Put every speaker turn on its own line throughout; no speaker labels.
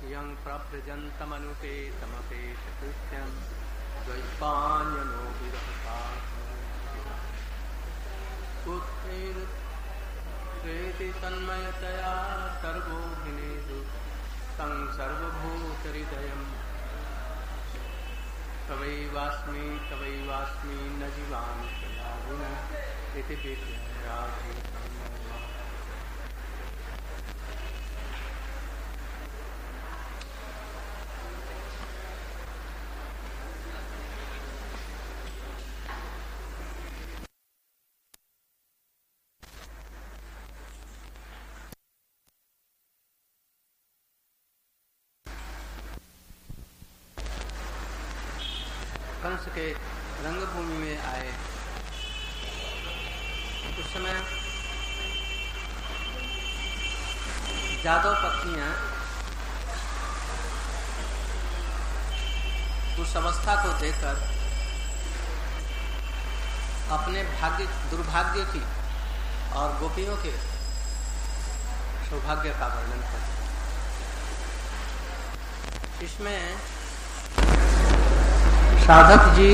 यं प्रव्रजन्तमनुपेतमपेतकृत्यं द्वैपायनो विरहपात्रेति तन्मयतया सर्वोऽभिनेदु तं सर्वभूतहृदयं तवैवास्मि न जीवामि त्वया विना इति विद्याराधे। कंस के रंगभूमि में आए उस समय जादव पत्नियां उस अवस्था को देखकर अपने दुर्भाग्य की और गोपियों के सौभाग्य का वर्णन करते। इसमें साधक जी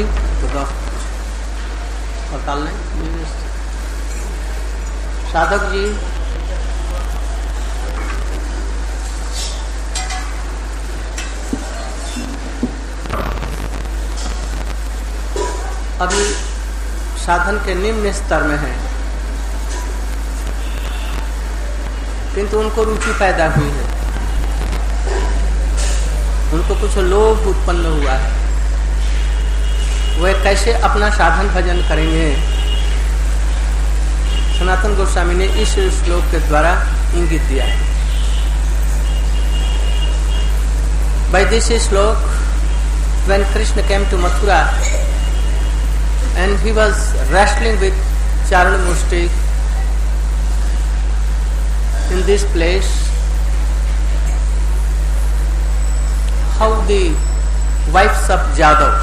साधक जी अभी साधन के निम्न स्तर में हैं, किंतु उनको रुचि पैदा हुई है, उनको कुछ लोभ उत्पन्न हुआ है। वे कैसे अपना साधन भजन करेंगे, सनातन गोस्वामी ने इस श्लोक के द्वारा इंगित दिया है। By this श्लोक, when Krishna came to Mathura and he was wrestling with Charnamushti in this place, how the wives of Jadav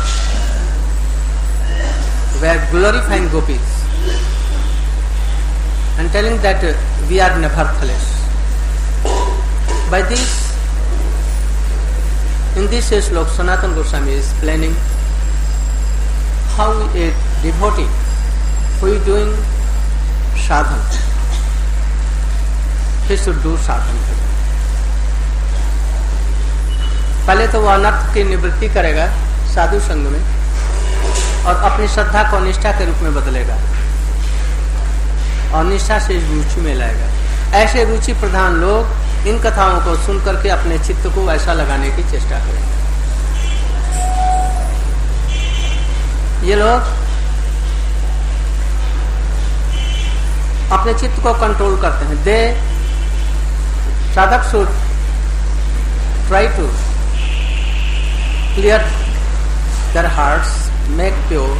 were glorifying gopis and telling that we are nevertheless. By this, in this slok, Sanatana Goswami is explaining how a devotee who is doing sadhana, he should do sadhana. पहले तो वह अनर्थ की निवृत्ति करेगा साधु संग में और अपनी श्रद्धा को निष्ठा के रूप में बदलेगा और निष्ठा से रुचि में लाएगा। ऐसे रुचि प्रधान लोग इन कथाओं को सुन करके अपने चित्त को ऐसा लगाने की चेष्टा करेंगे। ये लोग अपने चित्त को कंट्रोल करते हैं। The sadhak should try to clear their hearts, make pure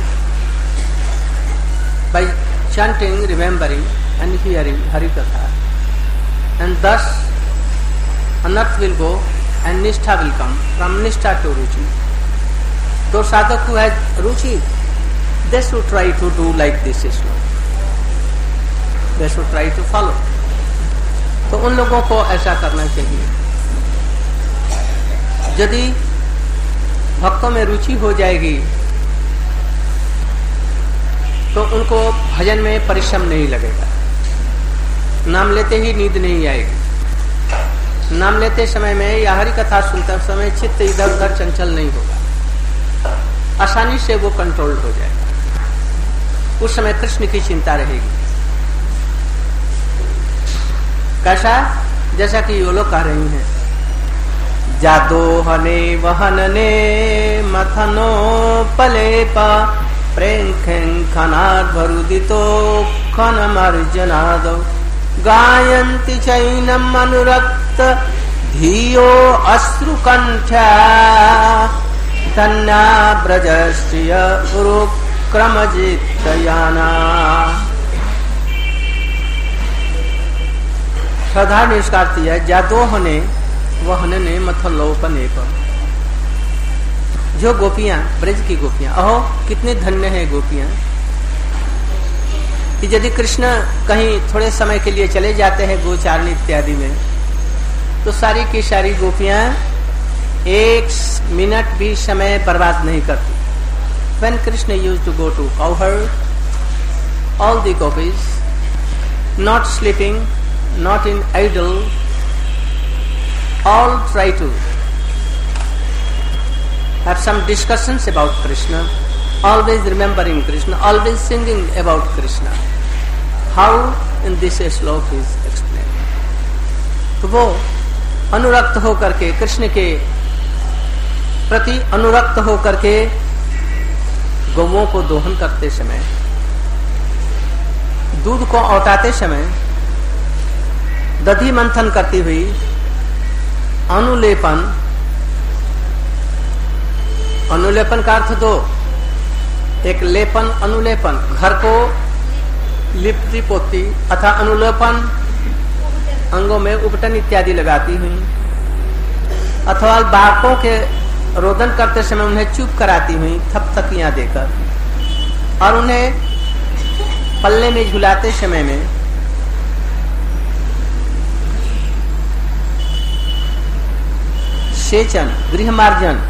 by chanting, remembering and hearing Hari Katha, and thus anarth will go and nishtha will come. From nishtha to ruchi, those sadhak who has ruchi, they should try to do like this sloka. They should try to follow. तो उन लोगों को ऐसा करना चाहिए। यदि भक्तों में रुचि हो जाएगी तो उनको भजन में परिश्रम नहीं लगेगा, नाम लेते ही नींद नहीं आएगी, नाम लेते समय में या हरि कथा सुनते समय चित्त इधर उधर चंचल नहीं होगा, आसानी से वो कंट्रोल हो जाएगा। उस समय कृष्ण की चिंता रहेगी। कैसा? जैसा कि ये लोग कह रही हैं, जादोहने वहनने मथनो पलेपा प्रेंखनाद्भरुदितो खनमर्जनादो गायन्ति चैनम् अनुरक्त धियो अश्रुकण्ठा धन्या ब्रजश्रिय गुरुक्रमजित्तयाना। श्रद्धा निष्कार्ती है। जादोहने वहनने मथलोपने पर, जो गोपियां, ब्रज की गोपियां, अहो कितने धन्य है गोपियां कि यदि कृष्ण कहीं थोड़े समय के लिए चले जाते हैं गोचारण इत्यादि में, तो सारी की सारी गोपियां एक मिनट भी समय बर्बाद नहीं करती। When Krishna used to go to cowherd, all the gopis, not sleeping, not in idle, all try to have some discussions about Krishna, always remembering Krishna, always singing about Krishna. How in this श्लोक is explained. तो वो अनुरक्त होकर के कृष्ण के प्रति अनुरक्त होकर के गौओं को दोहन करते समय, दूध को औटाते समय दधि मंथन करती हुई अनुलेपन, अनुलेपन का अर्थ दो, एक लेपन अनुलेपन, घर को लिपती पोती, अथा अनुलेपन अंगों में उपटन इत्यादि लगाती हुई, अथवा बालकों के रोदन करते समय उन्हें चुप कराती हुई थपथपियां देकर, और उन्हें पल्ले में झुलाते समय में सेचन, गृह मार्जन,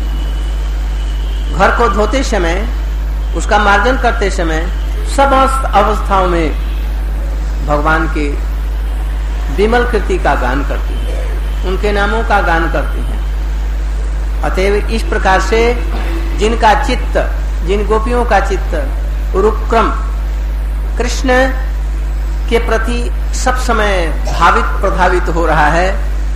घर को धोते समय, उसका मार्जन करते समय समस्त अवस्थाओं में भगवान के विमल कृति का गान करती है, उनके नामों का गान करती है। अतएव इस प्रकार से जिनका चित्त, जिन गोपियों का चित्त रुक्रम कृष्ण के प्रति सब समय भावित प्रभावित हो रहा है,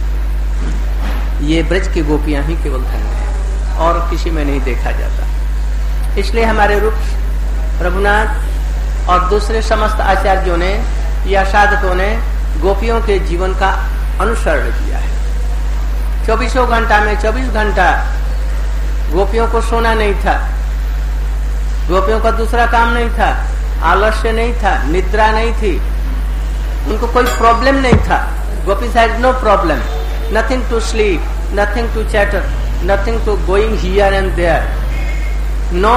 ये ब्रज की गोपियां ही केवल धन्य है और किसी में नहीं देखा जाता। इसलिए हमारे रूप रघुनाथ और दूसरे समस्त आचार्यों ने या साधकों ने गोपियों के जीवन का अनुसरण किया है। 24 घंटा में 24 घंटा गोपियों को सोना नहीं था, गोपियों का दूसरा काम नहीं था, आलस्य नहीं था, निद्रा नहीं थी, उनको कोई प्रॉब्लम नहीं था। Gopis had no problem, nothing to sleep, nothing to chatter, nothing to going here and there, no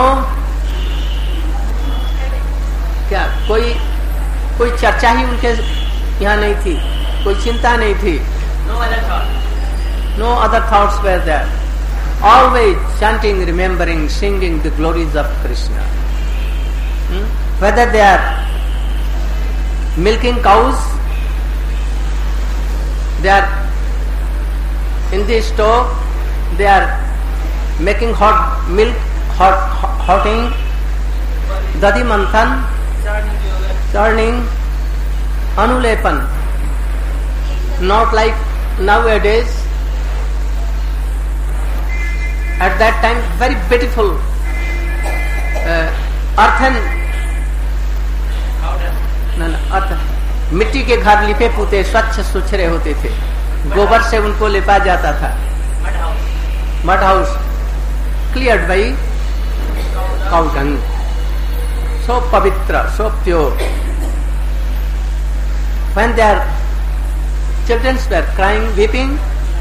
क्या कोई चर्चा ही उनके यहाँ नहीं थी, कोई चिंता नहीं थी। No other thoughts were there. Always chanting, remembering, singing the glories of Krishna. Whether they are milking cows, they are in the stove, they are making hot milk, hotting, dadi manthan, churning, anulepan. Not like nowadays. At that time, very beautiful earthen, मिट्टी के घर लिपे पुते स्वच्छ सुथरे होते थे, गोबर से उनको लिपा जाता था। Mud house cleared by cow dung, so pavitra, so pure. When their children were crying, weeping,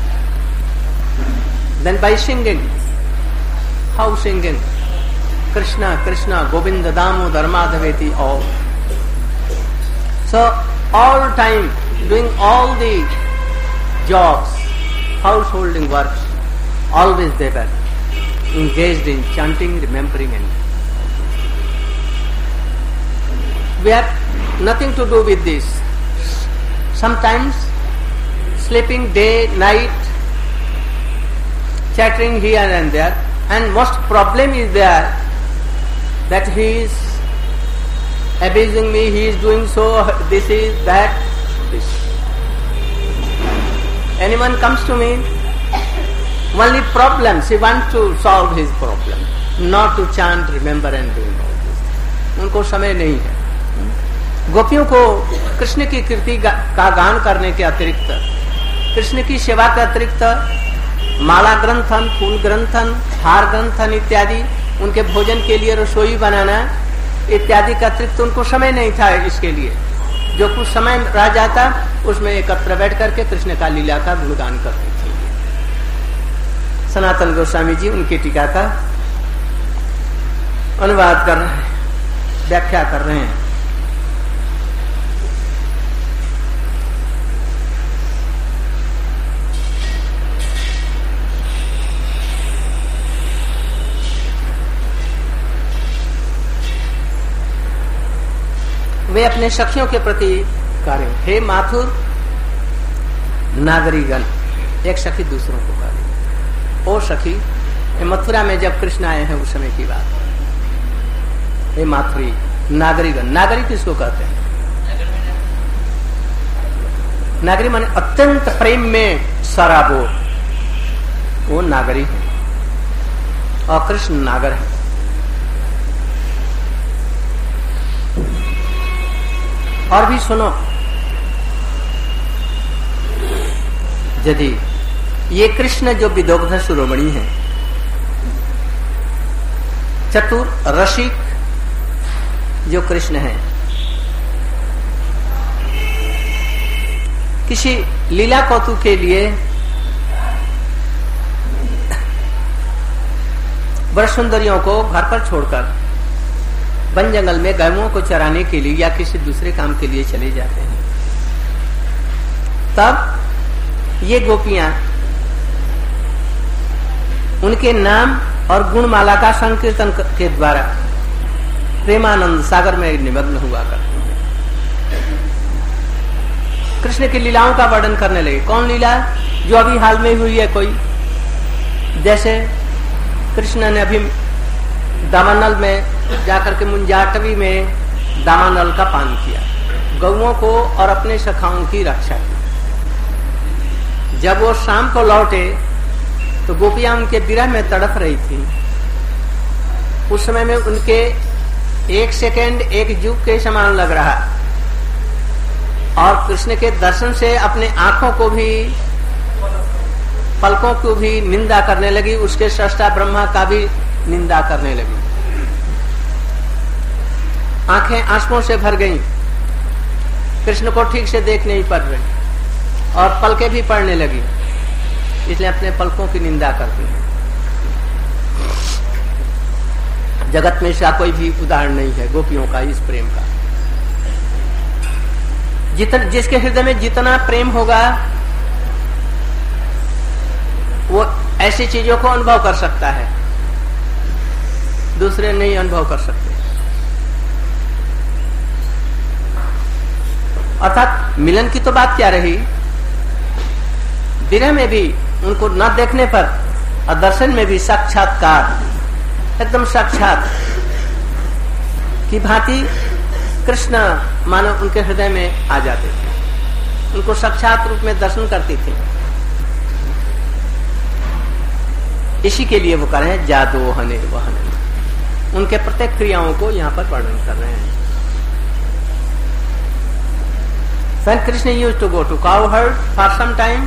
then by singing, how singing? Krishna, Krishna, Govinda, Damodar, Madhaveti, all. So, all time doing all the jobs, householding works, always they were engaged in chanting, remembering, and we have nothing to do with this. Sometimes sleeping day, night, chattering here and there, and most problem is there that he is abusing me, he is doing so, this is that, this. Anyone comes to me, only problems, he wants to solve his problem, not to chant, remember and doing all this. उनको समय नहीं है। गोपियों को कृष्ण की कीर्ति का गान करने के अतिरिक्त, कृष्ण की सेवा के अतिरिक्त माला ग्रंथन, फूल ग्रंथन, हार ग्रंथन इत्यादि, उनके भोजन के लिए रसोई बनाना इत्यादि का अतिरिक्त उनको समय नहीं था। इसके लिए जो कुछ समय रह जाता उसमें एकत्र बैठ करके कृष्ण का लीला का गुणगान करते थे। सनातन गोस्वामी जी उनकी टीका का अनुवाद कर रहे हैं, व्याख्या कर रहे हैं। वे अपने सखियों के प्रति कार्य, हे माथुर नागरीगण, एक सखी दूसरों को कह रही, ओ सखी, मथुरा में जब कृष्ण आए हैं उस समय की बात, हे माथुरी नागरीगण, नागरी किसको कहते हैं? नागरी माने अत्यंत प्रेम में सराबोर, वो नागरी है और कृष्ण नागर है। और भी सुनो, यदि ये कृष्ण जो विदग्ध शिरोमणि है, चतुर रसिक जो कृष्ण है, किसी लीला कौतुक के लिए वर सुंदरियों को घर पर छोड़कर वन जंगल में गायों को चराने के लिए या किसी दूसरे काम के लिए चले जाते हैं, तब ये गोपियां उनके नाम और गुणमाला का संकीर्तन के द्वारा प्रेमानंद सागर में निमग्न हुआ करते हैं। कृष्ण की लीलाओं का वर्णन करने लगे। कौन लीला? जो अभी हाल में हुई है कोई, जैसे कृष्ण ने अभी दामानल में जाकर के मुंजाटवी में दामानल का पान किया, गौओं को और अपने सखाओं की रक्षा की। जब वो शाम को लौटे तो गोपियां उनके विरह में तड़प रही थी। उस समय में उनके एक सेकेंड एक युग के समान लग रहा, और कृष्ण के दर्शन से अपने आंखों को भी, पलकों को भी निंदा करने लगी, उसके सृष्टा ब्रह्मा का भी निंदा करने लगी। आंखें आंसुओं से भर गईं, कृष्ण को ठीक से देख नहीं पड़ रही और पलकें भी पड़ने लगी, इसलिए अपने पलकों की निंदा करती हैं। जगत में इसका कोई भी उदाहरण नहीं है गोपियों का इस प्रेम का। जिसके हृदय में जितना प्रेम होगा वो ऐसी चीजों को अनुभव कर सकता है, दूसरे नहीं अनुभव कर सकते। अर्थात मिलन की तो बात क्या रही, विरह में भी उनको न देखने पर और दर्शन में भी साक्षात्कार, एकदम साक्षात की भांति कृष्ण मानो उनके हृदय में आ जाते थे, उनको साक्षात रूप में दर्शन करती थी। इसी के लिए वो कह रहे हैं जादो हने वहने, उनके प्रत्येक क्रियाओं को यहाँ पर वर्णन कर रहे हैं। When Krishna used to go to cowherd for some time,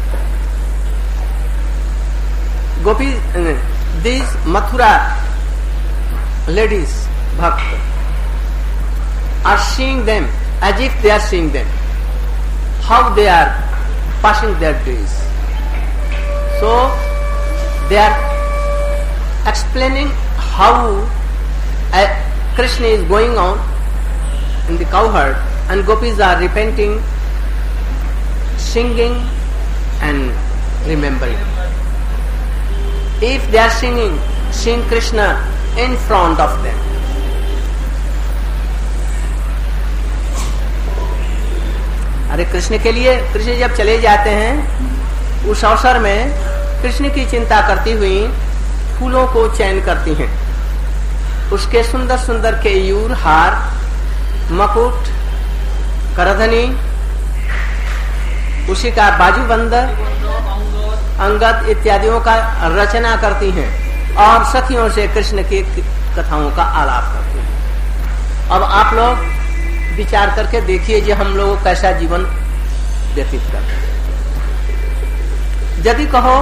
these Mathura ladies, bhakt, are seeing them as if they are seeing them, how they are passing their days. So they are explaining how Krishna is going on in the cowherd, and gopis are repenting, singing and remembering. If they are singing, sing Krishna in front of them. अरे कृष्ण के लिए, कृष्ण जब चले जाते हैं उस अवसर में कृष्ण की चिंता करती हुई फूलों को चयन करती हैं, उसके सुंदर सुंदर केयूर, हार, मकुट, करधनी, उसी का बाजूबंद, अंगद इत्यादियों का रचना करती हैं और सखियों से कृष्ण की कथाओं का आलाप करती हैं। अब आप लोग विचार करके देखिए कि हम लोग कैसा जीवन व्यतीत करते हैं। यदि कहो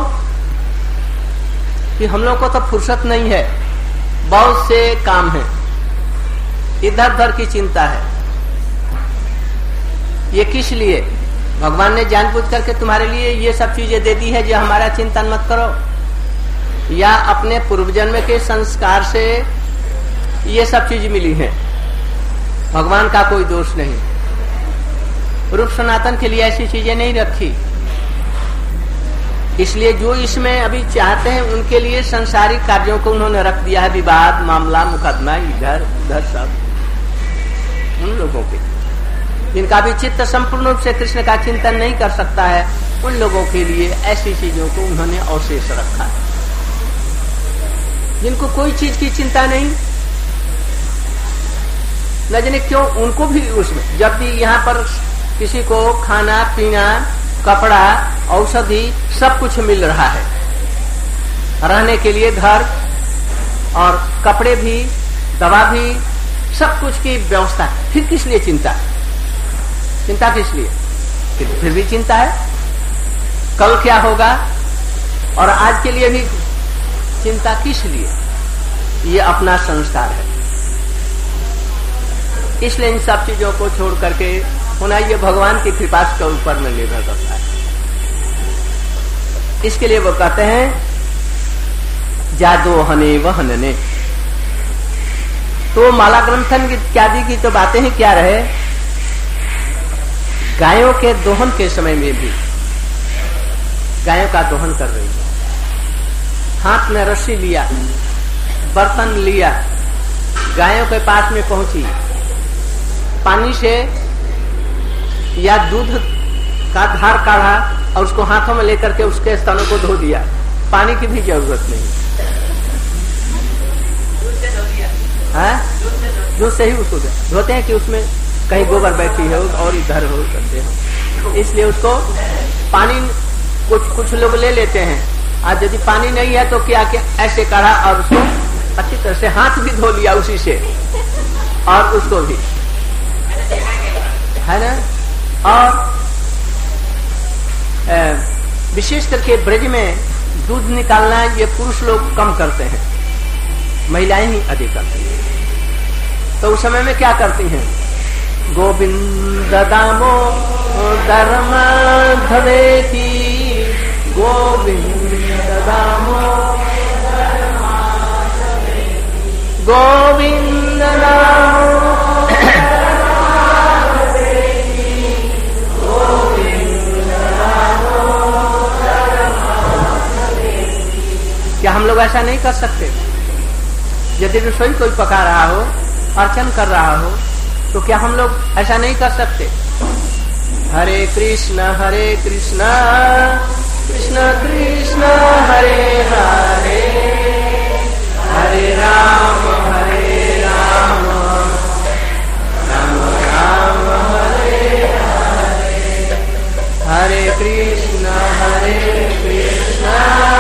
कि हम लोग को तो फुर्सत नहीं है, बहुत से काम है, इधर उधर की चिंता है, ये किस लिए? भगवान ने जानबूझ करके तुम्हारे लिए ये सब चीजें दे दी है जो हमारा चिंतन मत करो, या अपने पूर्व जन्म के संस्कार से ये सब चीज मिली है, भगवान का कोई दोष नहीं। रूप सनातन के लिए ऐसी चीजें नहीं रखी, इसलिए जो इसमें अभी चाहते हैं उनके लिए संसारिक कार्यों को उन्होंने रख दिया है, विवाद, मामला, मुकदमा, इधर उधर सब। उन लोगों के, जिनका भी चित्त संपूर्ण रूप से कृष्ण का चिंतन नहीं कर सकता है, उन लोगों के लिए ऐसी चीजों को उन्होंने अवशेष रखा है। जिनको कोई चीज की चिंता नहीं, न जाने क्यों उनको भी उसमें, जब भी यहाँ पर किसी को खाना पीना, कपड़ा, औषधि सब कुछ मिल रहा है, रहने के लिए घर और कपड़े भी, दवा भी, सब कुछ की व्यवस्था, फिर किस लिए चिंता? चिंता किस लिए? फिर भी चिंता है, कल क्या होगा, और आज के लिए भी चिंता किस लिए? ये अपना संस्कार है। इसलिए इन सब चीजों को छोड़ करके होना ये भगवान की कृपा के ऊपर में निर्भर करता है। इसके लिए वो कहते हैं जादो हने वहनने। तो माला ग्रंथन इत्यादि की तो बातें ही क्या रहे, गायों के दोहन के समय में भी गायों का दोहन कर रही है, हाथ में रस्सी लिया, बर्तन लिया, गायों के पास में पहुंची, पानी से या दूध का धार काढ़ा और उसको हाथों में लेकर के उसके स्तनों को धो दिया, पानी की भी जरूरत नहीं है, दूध से ही उसको धोते हैं कि उसमें कहीं गोबर बैठी है और इधर हो करते हो, इसलिए उसको पानी कुछ लोग ले लेते हैं। आज यदि पानी नहीं है तो क्या ऐसे काढ़ा और उसको अच्छी तरह से हाथ भी धो लिया उसी से, और उसको भी है ना। और विशेष करके ब्रज में दूध निकालना ये पुरुष लोग कम करते हैं, महिलाएं ही अधिक करती हैं। तो उस समय में क्या करती हैं, गोविंद दामो धर्माधवेति, गोविंद दामो गोविंद दामो क्या हम लोग ऐसा नहीं कर सकते? यदि रसोई कोई पका रहा हो, अर्चन कर रहा हो, तो क्या हम लोग ऐसा नहीं कर सकते? हरे कृष्ण कृष्ण कृष्ण हरे हरे, हरे राम राम राम हरे हरे, हरे कृष्ण कृष्ण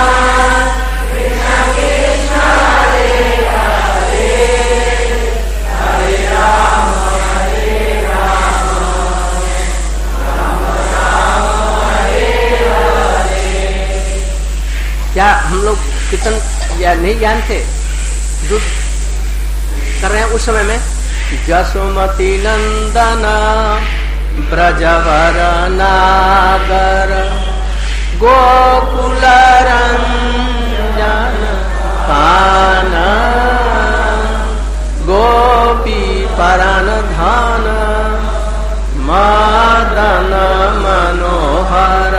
क्या हम लोग कीर्तन या नहीं जानते? दूध कर रहे हैं उस समय में, जसुमती नंदन ब्रजवर नागर गोकुल रंजन पान गोपी परन धान मदन मनोहर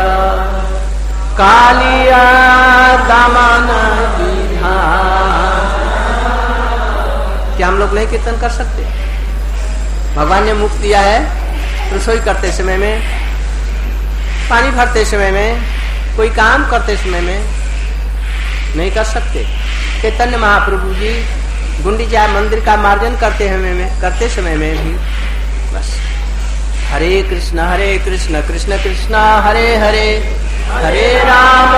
कालिया दमन विधान। क्या हम लोग नहीं कीर्तन कर सकते? भगवान ने मुक्त दिया है, रसोई करते समय में, पानी भरते समय में, कोई काम करते समय में नहीं कर सकते। चैतन्य महाप्रभु जी गुंडीचा मंदिर का मार्जन करते समय में भी बस हरे कृष्ण कृष्ण कृष्ण हरे हरे, हरे राम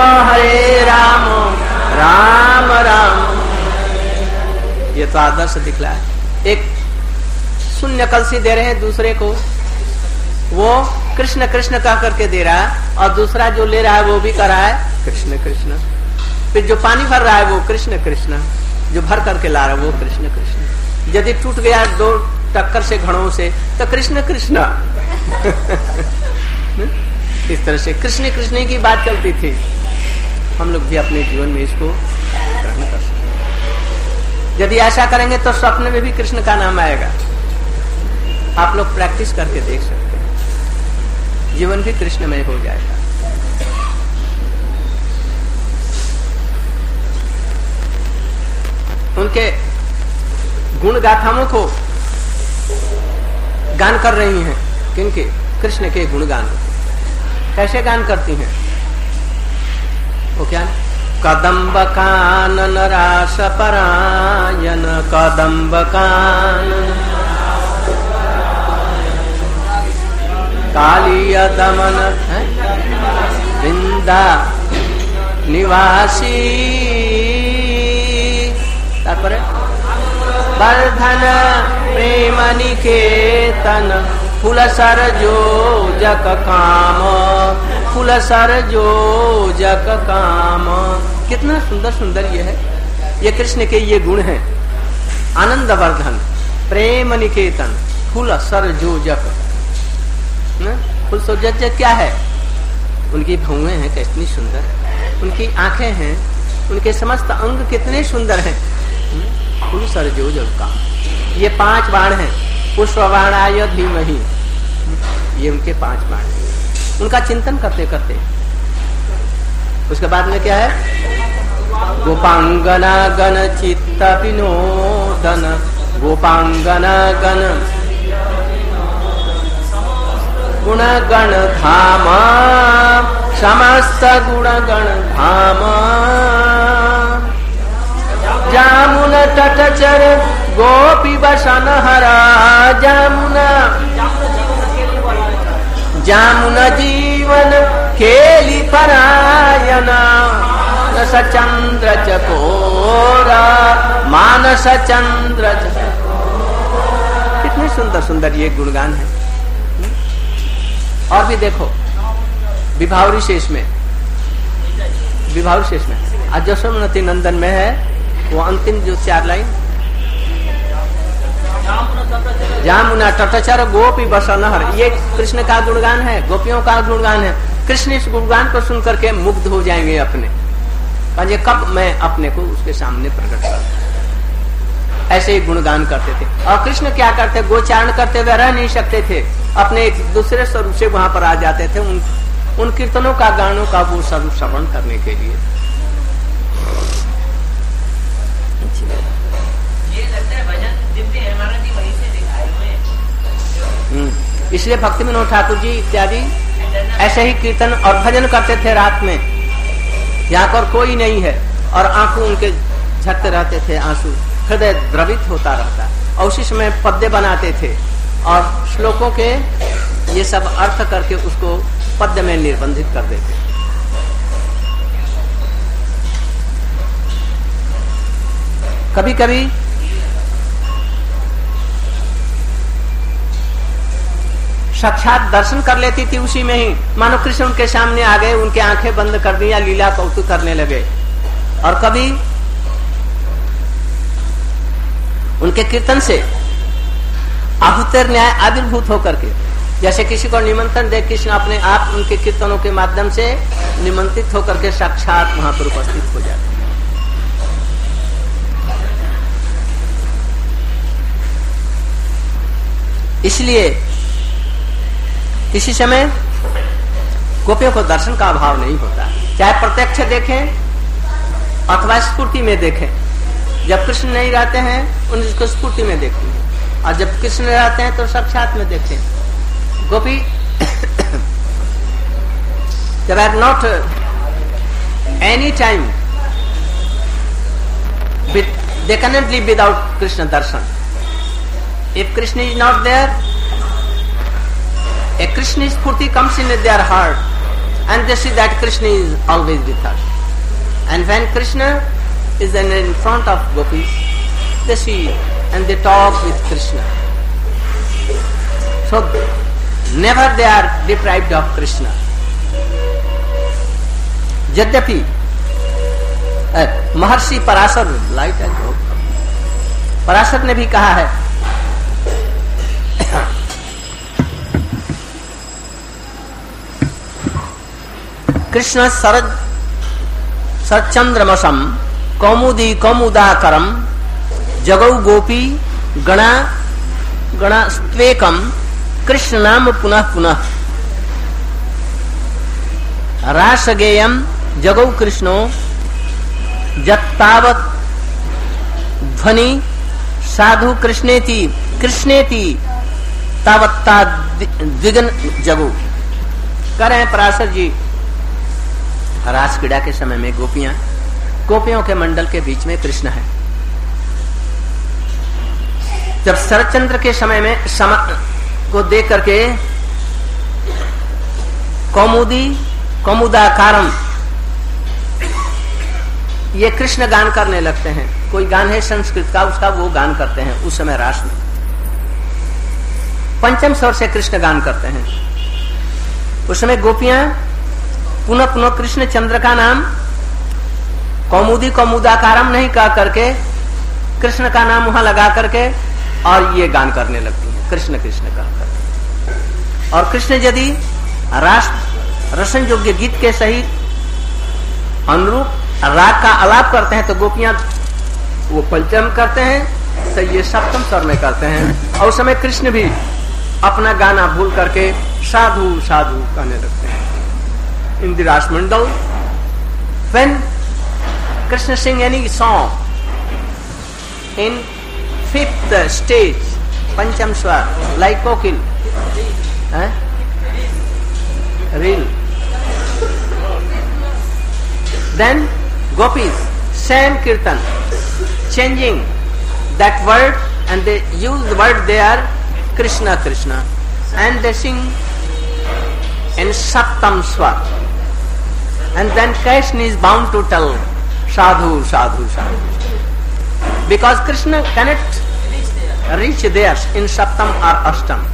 राम राम। ये तो आदर्श दिखला है। एक शून्य कलसी दे रहे हैं दूसरे को, वो कृष्ण कृष्ण कह करके दे रहा है, और दूसरा जो ले रहा है वो भी कर रहा है कृष्ण कृष्ण। फिर जो पानी भर रहा है वो कृष्ण कृष्ण, जो भर करके ला रहा है वो कृष्ण कृष्ण। यदि टूट गया दो टक्कर से घड़ों से तो कृष्ण कृष्ण इस तरह से कृष्ण कृष्ण की बात चलती थी। हम लोग भी अपने जीवन में इसको ग्रहण कर सकते। यदि ऐसा करेंगे तो स्वप्न में भी कृष्ण का नाम आएगा। आप लोग प्रैक्टिस करके देख सकते हैं, जीवन भी कृष्णमय हो जाएगा। उनके गुण गाथाओं को गान कर रही हैं। किनके? कृष्ण के गुणगान। कैसे गान करती हैं वो? क्या? कदम्ब कानन रास परायन, कदम्ब कानन कालिय दमन वृंदा निवासी, तारपरे वर्धन प्रेम निकेतन, फूल सर जो जग काम, फूल सर जो जग काम। कितना सुंदर सुंदर ये है। ये कृष्ण के ये गुण हैं। आनंद वर्धन, प्रेम निकेतन, फूल सर जो जग। फूल सर जग क्या है? उनकी भौएं हैं कितनी सुंदर, उनकी आंखें हैं, उनके समस्त अंग कितने सुंदर हैं। फूल सर जो जग काम। ये 5 बाण हैं। पुष्पबाणाय धीमहि, ये उनके 5 बाण हैं। उनका चिंतन करते करते उसके बाद में क्या है? गोपांगना गण चित्त विनोदन, गोपांगना गण गुण गण धाम, समस्त गुण गण धाम। जामुन तटचर गोपी बसन हरा, जामुना जामुना जीवन खेली परायना, मानस चंद्र चकोरा, मानस चंद्र। कितने सुंदर सुंदर ये गुणगान है। और भी देखो विभावरी शेष में, विभावरी शेष में आज यशोमती नंदन में है वो अंतिम जो 4 लाइन, जामुना तटचर गोपी बसनहर, ये कृष्ण का गुणगान है, गोपियों का गुणगान है। कृष्ण इस गुणगान को सुन करके मुग्ध हो जाएंगे अपने, कहेंगे कब मैं अपने को उसके सामने प्रकट करूं। ऐसे ही गुणगान करते थे। और कृष्ण क्या करते? गोचारण करते हुए रह नहीं सकते थे, अपने एक दूसरे स्वरूप से वहां पर आ जाते थे उन कीर्तनों का, गानों का वो स्वरूप श्रवण करने के लिए।
ये लगता है भजन दिव्य है, हमारा जी वहीं से दिखाए हुए।
इसलिए भक्ति विनोद ठाकुर जी इत्यादि ऐसे ही कीर्तन और भजन करते थे रात में, यहाँ पर कोई नहीं है और आंसू उनके झरते रहते थे, आंसू हृदय द्रवित होता रहता, और उसी समय पद्य बनाते थे और श्लोकों के ये सब अर्थ करके उसको पद्य में निर्बंधित कर देते। कभी कभी साक्षात दर्शन कर लेती थी उसी में ही, मानो कृष्ण उनके सामने आ गए, उनके आंखें बंद कर दी या लीला कौतुक करने लगे। और कभी उनके कीर्तन से आहुतिर न्याय आविर्भूत होकर के, जैसे किसी को निमंत्रण दे कृष्ण अपने आप उनके कीर्तनों के माध्यम से निमंत्रित होकर के साक्षात वहां पर उपस्थित हो जाते। इसलिए किसी समय गोपियों को दर्शन का अभाव नहीं होता, चाहे प्रत्यक्ष देखें अथवा स्फूर्ति में देखें। जब कृष्ण नहीं रहते हैं उनको स्फूर्ति में देखते हैं, और जब कृष्ण रहते हैं तो साक्षात में देखते हैं। गोपी जब are not any time they cannot live without Krishna darshan. If Krishna is not there, a Krishna spurti comes in their heart and they see that Krishna is always with us. And when Krishna is then in front of gopis, they see and they talk with Krishna. So never they are deprived of Krishna. यद्यपि महर्षि Parashar light है, पराशर ने भी कहा है कृष्ण शरद सचंद्रमसम कौमुदी कौमुदाकरम जगौ गोपी गणा गणस्त्वेकम कृष्ण नाम पुनः पुनः रासगेयम जगौ कृष्णो जत्तावत ध्वनि साधु कृष्णेति कृष्णेति तावत्ता द्विगन जगु। कह रहे हैं पराशर जी, रास क्रीड़ा के समय में गोपियों के मंडल के बीच में कृष्ण है। जब शरदचंद्र के समय में को देख करके कौमुदाकारम ये कृष्ण गान करने लगते हैं। कोई गान है संस्कृत का, उसका वो गान करते हैं उस समय रास में। पंचम स्वर से कृष्ण गान करते हैं। उस समय गोपियां पुनः पुनः कृष्ण चंद्र का नाम कौमुदाकारम नहीं कह करके कृष्ण का नाम वहां लगा करके और ये गान करने लगती हैं, कृष्ण कृष्ण कह करके। और कृष्ण यदि रसन योग्य गीत के सही अनुरूप राग का आलाप करते हैं तो गोपियां वो पंचम करते हैं, तो ये सप्तम स्वर में करते हैं। और उस समय कृष्ण भी अपना गाना भूल करके साधु साधु कहने लगते हैं। इन द रास मंडल, when Krishna sing any song in fifth stage, pancham swar, like kokil, reel, then gopis same kirtan, changing that word, and they use the word there Krishna Krishna, and they sing in saptam swar, and then Krishna is bound to tell sadhu sadhu sadhu, because Krishna cannot reach there in saptam or ashtam.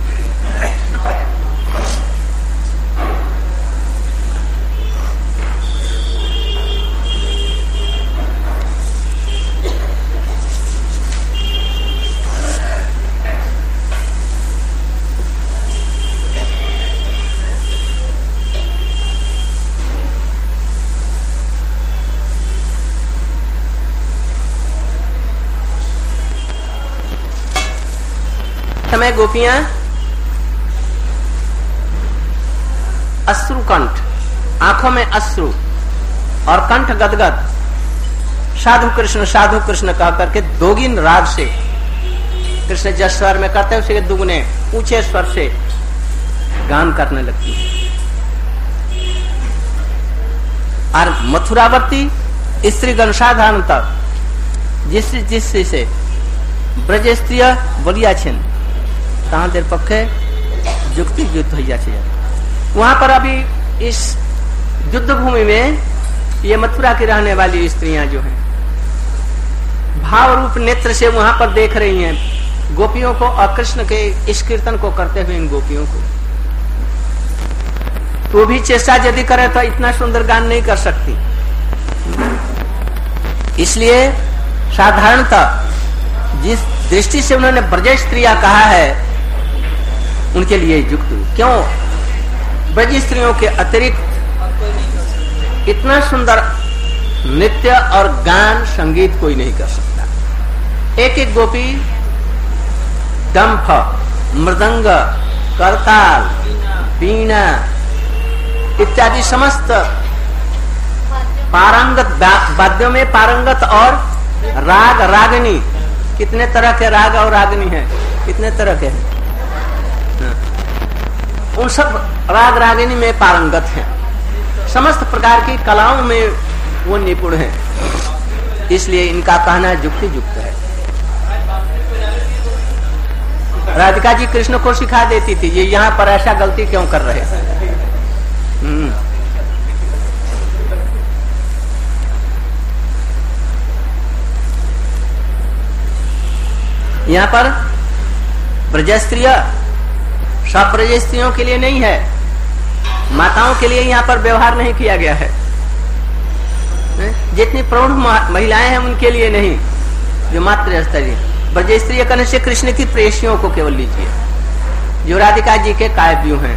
समय गोपियां अश्रु कंठ, आंखों में अश्रु और कंठ गदगद साधु कृष्ण कह करके दोगिन राग से कृष्ण जिस स्वर में करते हैं उसे दुगने ऊंचे स्वर से गान करने लगती है। और मथुरावर्ती स्त्रीगण साधारणतः जिससे ब्रज स्त्रिय बलिया छिन कहाँ देर पक्षे जुक्ति युद्ध हो जाए। वहां पर अभी इस युद्ध भूमि में ये मथुरा की रहने वाली स्त्रियां जो हैं भाव रूप नेत्र से वहां पर देख रही हैं गोपियों को और कृष्ण के इस कीर्तन को करते हुए इन गोपियों को। तो भी चेष्टा यदि करे तो इतना सुंदर गान नहीं कर सकती। इसलिए साधारणतः जिस दृष्टि से उन्होंने ब्रज स्त्रियां कहा है उनके लिए युक्त। क्यों? ब्रज स्त्रियों के अतिरिक्त इतना सुंदर नृत्य और गान संगीत कोई नहीं कर सकता। एक एक गोपी डंफ, मृदंग, करताल, वीणा इत्यादि समस्त पारंगत वाद्यों में पारंगत और राग रागनी, कितने तरह के राग और रागनी है, कितने तरह के हैं, उन सब राग रागिनी में पारंगत हैं। समस्त प्रकार की कलाओं में वो निपुण हैं। इसलिए इनका कहना युक्ति युक्त है। राधिका जी कृष्ण को सिखा देती थी ये यहाँ पर ऐसा गलती क्यों कर रहे हैं। यहाँ पर ब्रज स्त्रिय सब ब्रज स्त्रियों के लिए नहीं है, माताओं के लिए यहाँ पर व्यवहार नहीं किया गया है। जितनी प्रौढ़ महिलाएं हैं उनके लिए नहीं, जो मात्र स्तरीय ब्रज स्त्रिय करने से कृष्ण की प्रेयसियों को केवल लीजिए, जो राधिका जी के काव्य हैं।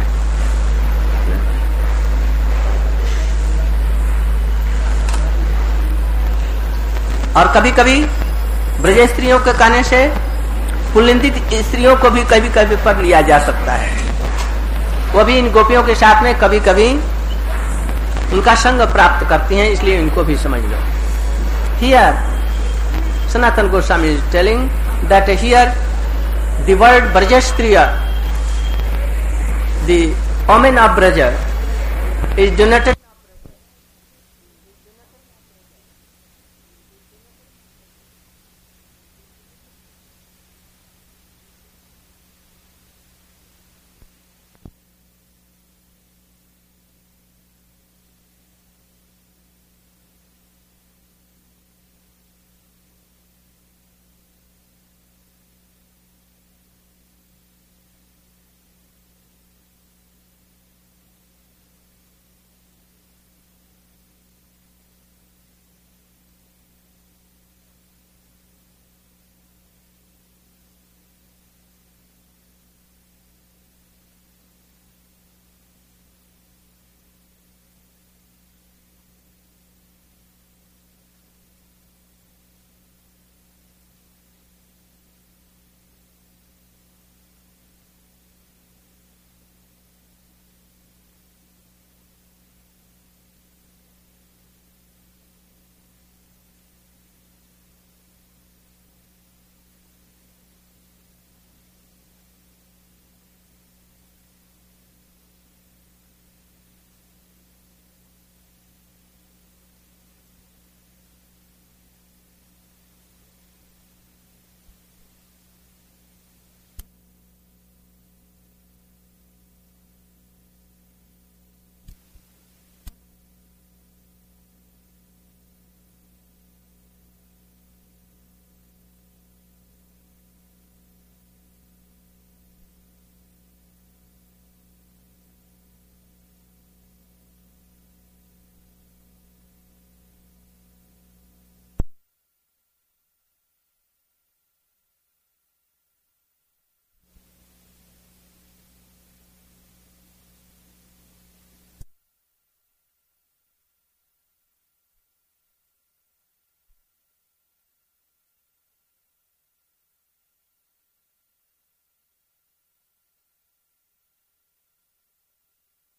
और कभी कभी ब्रज स्त्रियों के कहने से पुल्लिंगी स्त्रियों को भी कभी कभी पर लिया जा सकता है। वो भी इन गोपियों के साथ में कभी कभी उनका संग प्राप्त करती हैं, इसलिए इनको भी समझ लो। Here Sanatana Goswami is telling that here the word Brajastriya the omen of Braja is donated